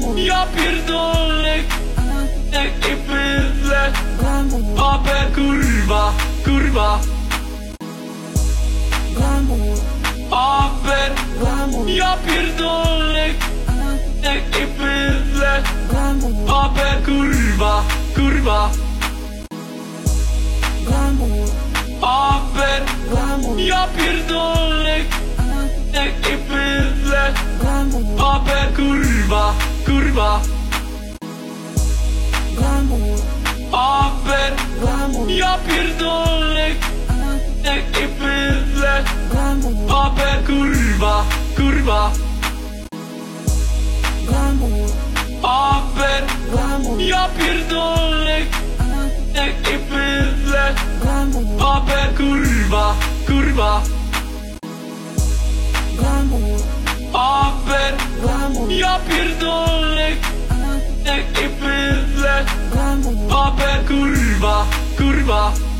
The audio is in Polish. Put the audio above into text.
Ja pierdolę, jakie bydle. Babę kurwa, kurwa. Aber, ja pierdolę, jakie bydle. Babę kurwa, kurwa. Aber, ja pierdolę, jakie bydle. Babę kurwa, kurwa. Aber, ja pierdolę, jakie bydle. Babę kurwa, kurwa. Aber, ja pierdolę, jakie bydle. Babę kurwa, kurwa. Aber, ja pierdolę, jakie bydle. Babę kurwa, kurwa.